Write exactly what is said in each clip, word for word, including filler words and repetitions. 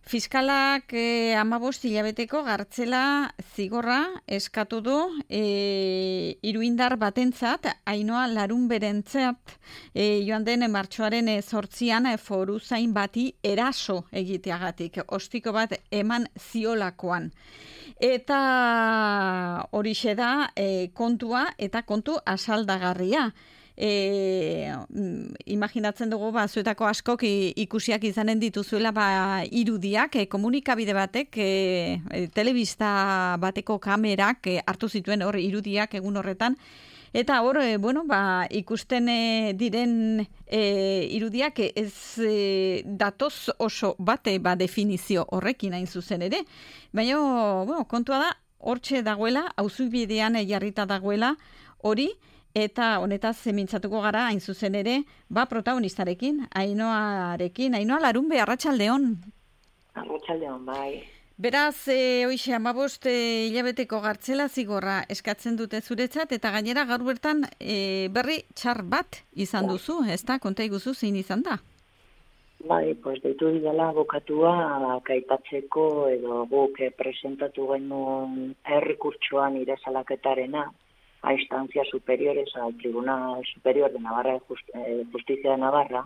Fiskalak eh, amabost hilabeteko gartzela zigorra eskatu du eh, iruindar batentzat, Ainhoa Larunberentzat eh, joan den martxoaren eh, zortzian eh, foruzain bati eraso egiteagatik, ostiko bat eman ziolakoan. Eta horixe da eh, kontua eta kontu asaldagarria. E, imaginatzen dugu ba, zuetako askok ikusiak izanen dituzuela ba, irudiak, e, komunikabide batek, e, e, telebista bateko kamerak e, hartu zituen hor irudiak egun horretan, eta hor, e, bueno, ba, ikusten e, diren e, irudiak ez e, datoz oso bate ba, definizio horrekin hain zuzen ere, baina bueno, kontua da, hortxe dagoela, auzubidean jarrita dagoela hori, eta honetaz mintzatuko gara hain zuzen ere, ba protagonistarekin, Ainhoarekin. Ainhoa Larunbe, arratsaldeon. Arratsaldeon, bai. Beraz, e, hoixe hamabost e, hilabeteko gartzela zigorra eskatzen dute zuretzat, eta gainera gaur bertan e, berri txar bat izan duzu, ez da? Konta iguzu zein izan da? Bai, pues deitu dela abokatua kaipatzeko edo guk presentatu genuen errekurtsoan nire salaketarena, a instancias superiores, al Tribunal Superior de Navarra de Just, eh, Justicia de Navarra,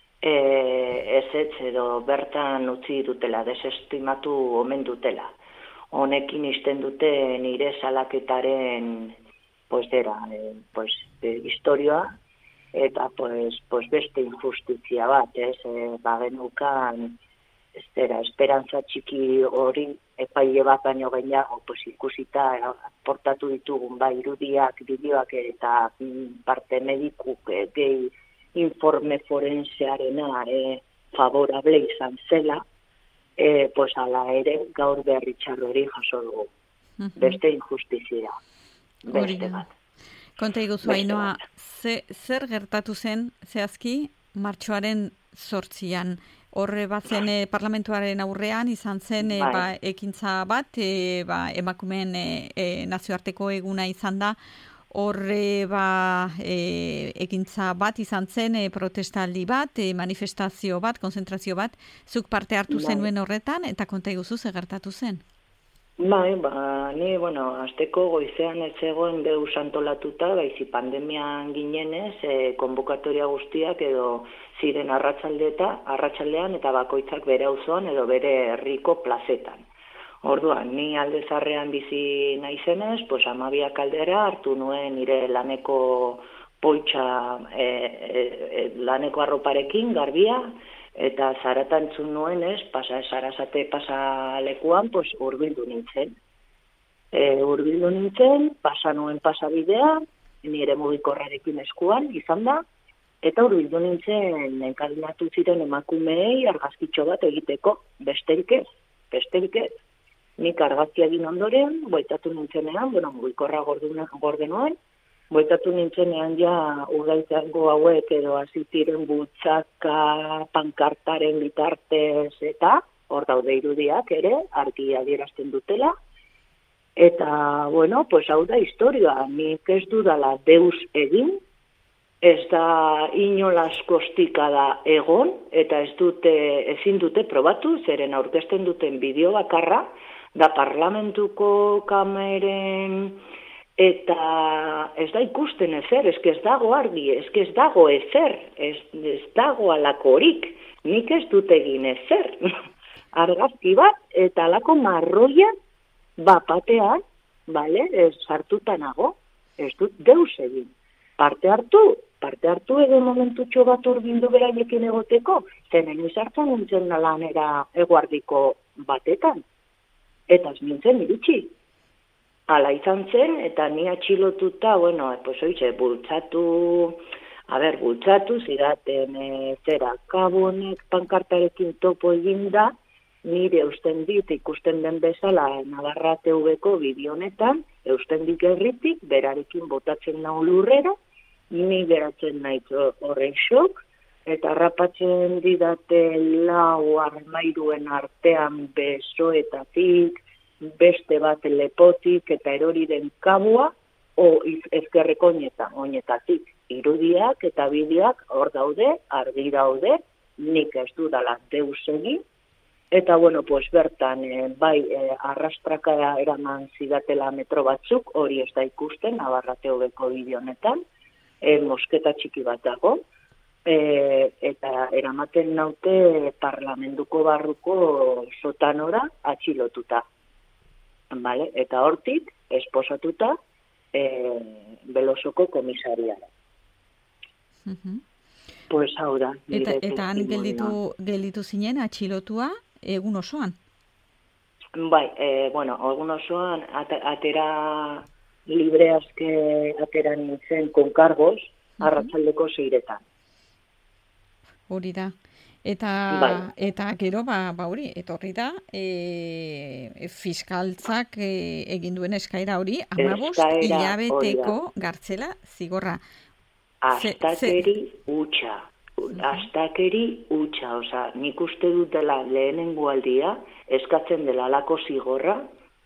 eh, ez edo bertan utzi dutela, desestimatu omen dutela. Honekin izten dute nire salaketaren pues, dera, eh, pues, eh, historioa, eta pues, pues beste injustizia bat, ez, eh, bagenukan, ez dera, esperantza txiki hori, epaile bat baino gehiago, pues, ikusita portatu ditugun ba, irudiak, bideoak eta parte medikuk eh, gehi informe forensearena eh, favorable izan zela, eh, pues ala ere gaur berri txarrori jaso dugu. Uh-huh. Beste injustizia. Beste bat. Konta iguzu, Ainhoa, ze, zer gertatu zen zehazki martxoaren zortzian? Horre bat zen eh, parlamentuaren aurrean izan zen eh, ba, ekintza bat, eh, ba, emakumeen eh, eh, nazioarteko eguna izan da, horre ba, eh, ekintza bat izan zen, eh, protestaldi bat, eh, manifestazio bat, konzentrazio bat, zuk parte hartu bai. Zenuen horretan, eta konta iguzu ze gertatu zen? Bai, ba, ni, bueno, azteko goizean ez zegoen deus antolatuta, baizi pandemian ginenez, eh, konbokatoria guztiak edo ziren arratsaldeta, arratsaldean eta bakoitzak bere auzoan edo bere herriko plazetan. Orduan, ni alde zarrean bizi naizenez, pues amabiak aldera hartu nuen nire laneko poltsa, e, e, e, laneko arroparekin, garbia, eta zaratan entzun nuen ez, pasa, zarazate pasalekuan, pues urbildu nintzen. E, urbildu nintzen, pasa nuen pasabidea, nire mugikorrarekin eskuan, izan da, eta urbildu nintzen enkadenatu ziren emakumeei argazkitxo bat egiteko, besterik ez, besterik ez. Nik argazkia egin ondoren, boitatu nintzenean, bueno, mugikorra gorde nuen, boitatu nintzenean ja udaitzango hauek edo azitiren bultzaka pankartaren bitartez eta hor daude irudiak ere, argi adierazten dutela. Eta, bueno, pues hau da historia, nik ez dudala deus egin, ez da inolaz kostikada egon, eta ez dute, ezin dute probatu, zeren aurkezten duten bideo bakarra, da parlamentuko kameren, eta ez da ikusten ezer, ez ez dago argi, ez ez dago ezer, ez, ez dago alakorik, nik ez dut egin ezer. Argazki bat, eta alako marroia bapatean, bale, ez hartuta nago, ez dut deus egin. Parte hartu, parte hartu edo momentutxo bat urbindu beraiekin egoteko, zenen izartzen nintzen lanera eguardiko batetan. Eta ez nintzen iritsi. Ala izan zen, eta ni atxilotuta, bueno, pues oize, bultzatu, a ber, bultzatu, zidaten e, zera, kabonek pankartarekin topo eginda, nire eusten dit ikusten den bezala Navarra T V-ko bideonetan, eusten dik erritik, berarekin botatzen nau lurrera, ni geratzen naiz horren xok, eta rapatzen didate lau armairuen artean besoetatik, beste bat lepotik eta erori den kabua, o ezkerreko oinetatik. Irudiak eta bideak hor daude, argi daude, nik ez dudala deus egin, Eta, bueno, pues bertan, e, bai, e, arrastraka eraman zidatela metro batzuk, hori ez da ikusten, Navarrateo-beko bideo honetan, e, mosketa txiki bat dago, e, eta eramaten naute parlamentuko barruko sotanora atxilotuta. Vale? Eta hortik, esposatuta, e, Belosoko komisariara. Uh-huh. Pues hau da. Eta, eta han gelditu, gelditu zinen atxilotua egun osoan? Bai, e, bueno, egun osoan atera libre aske atera nintzen konkargoz, uh-huh. arratsaldeko seiretan. Hori da. Eta, bai. eta gero, ba, ba hori, etorri da, e, fiskaltzak e, egin duen eskaera hori, hamabost hilabeteko gartzela zigorra. Astakeri utxa. Astakeri utxa. Osa, nik uste dut dela lehenengo aldia, eskatzen dela alako zigorra,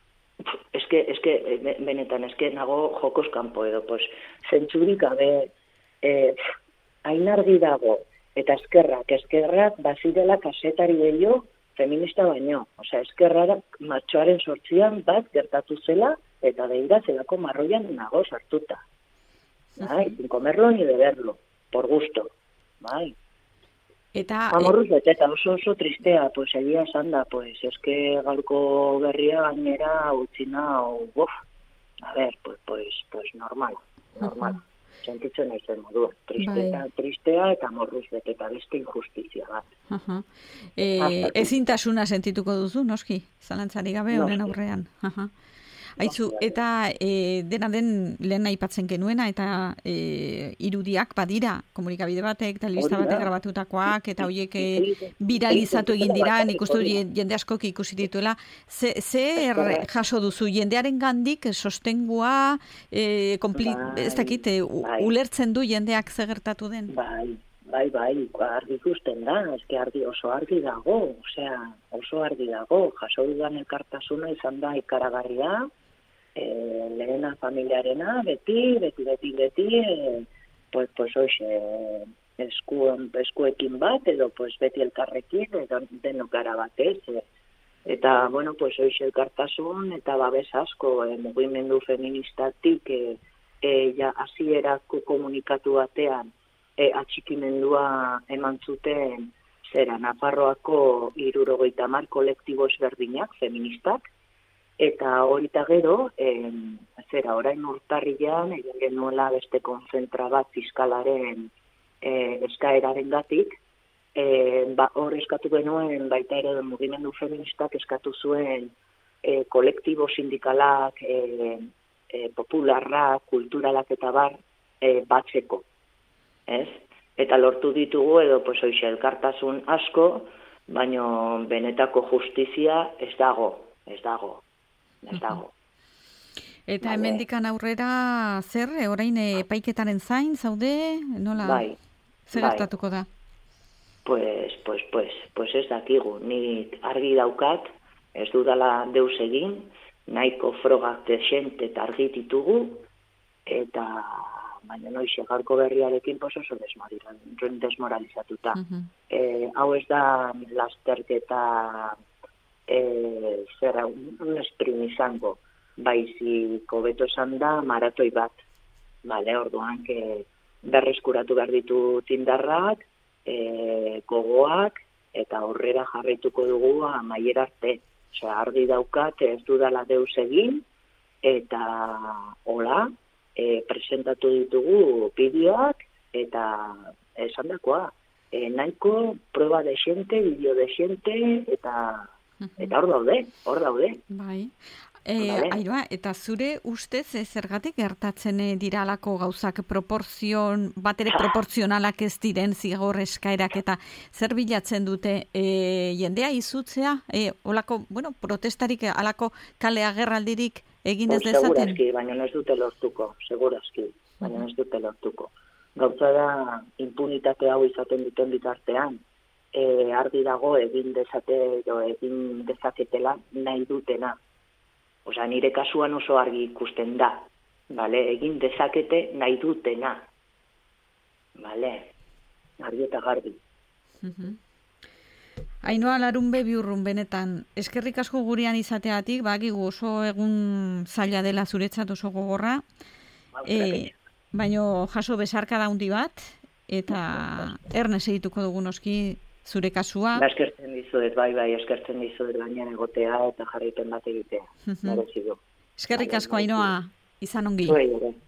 eske, eske, benetan, eske nago jokos kanpo edo, pues, zentzurik gabe, eh, hain argi dago, eta eskerrak, eskerrak, bazirela kasetari gehiago, feminista baino. Osea, eskerrak martxoaren sortzian bat gertatu zela, eta beira zelako marroian nago sartuta. Bai, sin comerlo ni beberlo, por gusto. Bai. Eta... Amorruz bete, eta oso oso tristea, pues, egia esan da, pues, eske gaurko berria gainera utzina, o, uf, a ver, pues, pues, pues normal, normal. Uh-huh. Sentitzen naizen moduan. Tristea, bai. Tristea eta morruz bete eta beste injustizia bat. Uh-huh. E, ezintasuna sentituko duzu, noski? Zalantzari gabe honen aurrean. Uh-huh. Aizu, eta e, dena den lehen aipatzen genuena, eta e, irudiak badira, komunikabide batek, telebista batek grabatutakoak, eta horiek e, viralizatu egin dira, nik uste jende askok ikusi dituela. Ze, zer jaso duzu, jendearen gandik sostengua, e, kompli, bai, ez dakit, e, bai. Ulertzen du jendeak ze gertatu den? Bai, bai, bai, argi ikusten da, eske argi, oso argi dago, osea, oso argi dago, jaso dudan elkartasuna izan da ikaragarria, E, lehena familiarena, beti, beti, beti, beti, e, pues, pues, oixe, esku, eskuekin bat, edo, pues, beti elkarrekin, edo denok gara batez, e, eta, bueno, pues, oixe elkartasun, eta babes asko, e, mugimendu feministatik, e, e, ja, hasierako komunikatu batean, e, atxikimendua eman zuten, zera, Nafarroako hirurogeita hamar kolektibo ezberdinak, feministak, eta horita gero, eh, zera, orain urtarrian, egin genuela beste konzentra bat fiskalaren eh, eskaeraren gatik, eh, ba, hor eskatu genuen, baita ere mugimendu feministak eskatu zuen eh, kolektibo sindikalak, eh, eh, popularrak, kulturalak eta bar, eh, batzeko. Ez? Eta lortu ditugu edo, pues, oixe, elkartasun asko, baino benetako justizia ez dago, ez dago. Ez dago. Eta hemendikan aurrera zer, orain epaiketaren zain zaude, nola? Bai. Zer gertatuko da? Pues, pues, pues, pues ez dakigu. Nik argi daukat, ez dudala deus egin, nahiko frogak desente eta argi ditugu, eta baina noixe gaurko berriarekin pues oso desmoralizatuta. Uh-huh. E, hau ez da lasterketa E, zera, un esprin izango, baizik hobeto esan da maratoi bat. Bale, orduan, que berreskuratu behar ditu tindarrak, e, gogoak, eta aurrera jarraituko dugu amaiera arte. Osea, argi daukat ez dudala deus egin, eta hola, e, presentatu ditugu bideoak, eta esan dakoa, e, nahiko prueba de xente, bideo de xente, eta... Eta hor daude, hor daude. Bai. E, vale. Airoa, eta zure ustez zergatik gertatzen dira alako gauzak proporzion, bat ere proporzionalak ez diren zigor eskaerak, eta zer bilatzen dute e, jendea izutzea? E, olako, bueno, protestarik, alako kale agerraldirik egin ez dezaten? Segurazki, baina ez dute lortuko, segurazki, baina ez dute lortuko. Gauza da impunitate hau izaten duten bitartean, E, argi dago egin dezate edo egin dezaketela nahi dutena. Osea, nire kasuan oso argi ikusten da. Vale? Egin dezakete nahi dutena. Vale? Argi eta garbi. Uh-huh. Ainoa Larunbe Biurrun benetan, eskerrik asko gurean izateatik, bakigu oso egun zaila dela zuretzat oso gogorra, e, baino jaso besarka daundi bat, eta erne segituko dugu noski zure kasua. Ba, eskertzen dizuet, bai, bai, eskertzen dizuet gainean egotea eta jarraipen bat egitea. Eskerrik asko, Ainoa, izan ongi. Zuei ere.